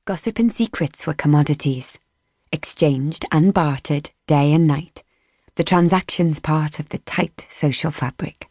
Gossip and secrets were commodities, exchanged and bartered day and night, the transactions part of the tight social fabric.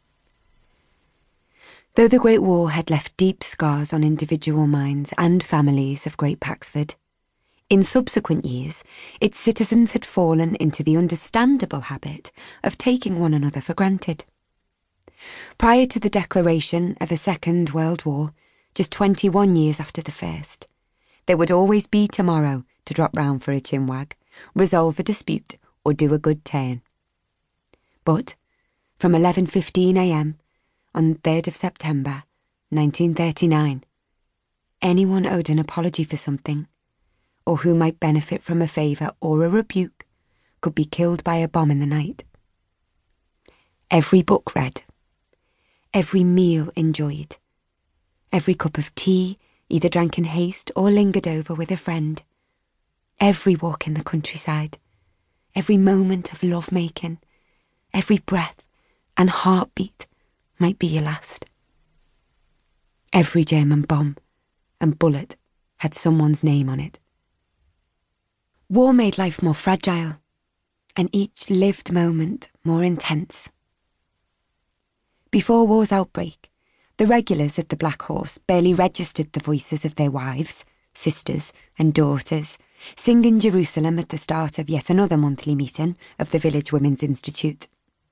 Though the Great War had left deep scars on individual minds and families of Great Paxford, in subsequent years its citizens had fallen into the understandable habit of taking one another for granted. Prior to the declaration of a Second World War, just 21 years after the first, there would always be tomorrow to drop round for a chinwag, resolve a dispute, or do a good turn. But from 11:15 a.m. on 3rd of September 1939, anyone owed an apology for something, or who might benefit from a favour or a rebuke, could be killed by a bomb in the night. Every book read, every meal enjoyed, every cup of tea either drank in haste or lingered over with a friend, every walk in the countryside, every moment of love-making, every breath and heartbeat might be your last. Every German bomb and bullet had someone's name on it. War made life more fragile, and each lived moment more intense. Before war's outbreak, the regulars at the Black Horse barely registered the voices of their wives, sisters and daughters, singing Jerusalem at the start of yet another monthly meeting of the Village Women's Institute.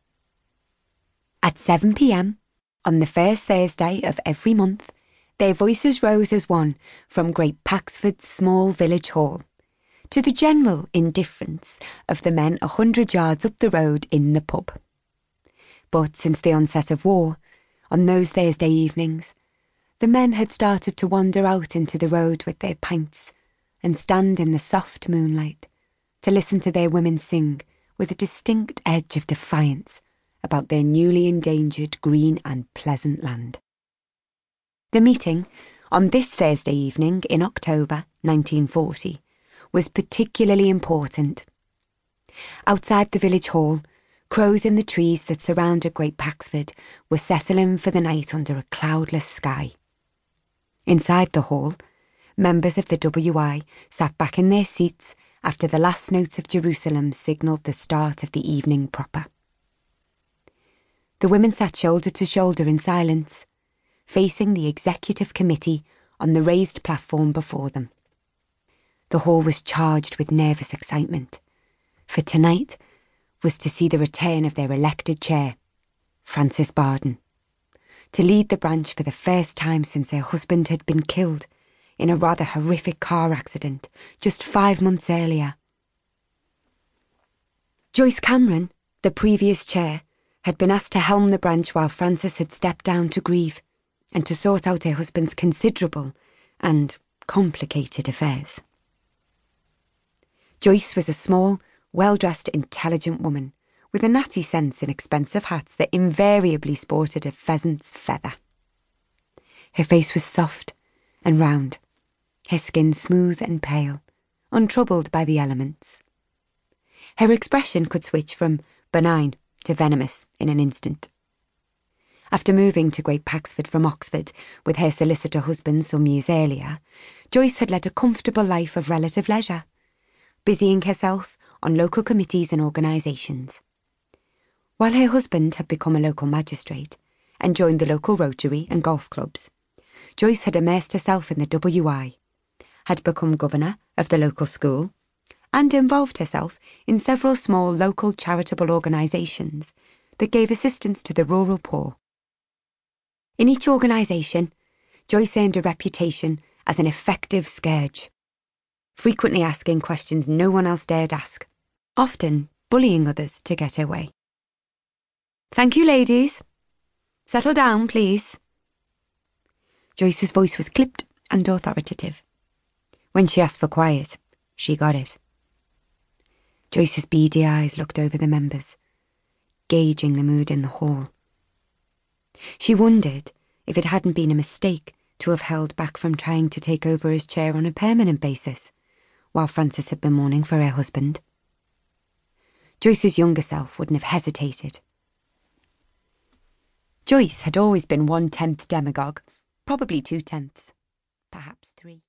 At 7 p.m, on the first Thursday of every month, their voices rose as one from Great Paxford's small village hall, to the general indifference of the men 100 yards up the road in the pub. But since the onset of war, on those Thursday evenings, the men had started to wander out into the road with their pints and stand in the soft moonlight to listen to their women sing with a distinct edge of defiance about their newly endangered green and pleasant land. The meeting, on this Thursday evening in October 1940, was particularly important. Outside the village hall, crows in the trees that surrounded Great Paxford were settling for the night under a cloudless sky. Inside the hall, members of the WI sat back in their seats after the last notes of Jerusalem signalled the start of the evening proper. The women sat shoulder to shoulder in silence, facing the executive committee on the raised platform before them. The hall was charged with nervous excitement, for tonight was to see the return of their elected chair, Frances Barden, to lead the branch for the first time since her husband had been killed in a rather horrific car accident just 5 months earlier. Joyce Cameron, the previous chair, had been asked to helm the branch while Frances had stepped down to grieve and to sort out her husband's considerable and complicated affairs. Joyce was a small, well-dressed, intelligent woman with a natty sense in expensive hats that invariably sported a pheasant's feather. Her face was soft and round, her skin smooth and pale, untroubled by the elements. Her expression could switch from benign to venomous in an instant. After moving to Great Paxford from Oxford with her solicitor husband some years earlier, Joyce had led a comfortable life of relative leisure, busying herself on local committees and organisations. While her husband had become a local magistrate and joined the local Rotary and golf clubs, Joyce had immersed herself in the WI, had become governor of the local school, and involved herself in several small local charitable organisations that gave assistance to the rural poor. In each organisation, Joyce earned a reputation as an effective scourge, frequently asking questions no one else dared ask, often bullying others to get her way. "Thank you, ladies. Settle down, please." Joyce's voice was clipped and authoritative. When she asked for quiet, she got it. Joyce's beady eyes looked over the members, gauging the mood in the hall. She wondered if it hadn't been a mistake to have held back from trying to take over his chair on a permanent basis, while Frances had been mourning for her husband. Joyce's younger self wouldn't have hesitated. Joyce had always been 1/10 demagogue, probably 2/10, perhaps 3.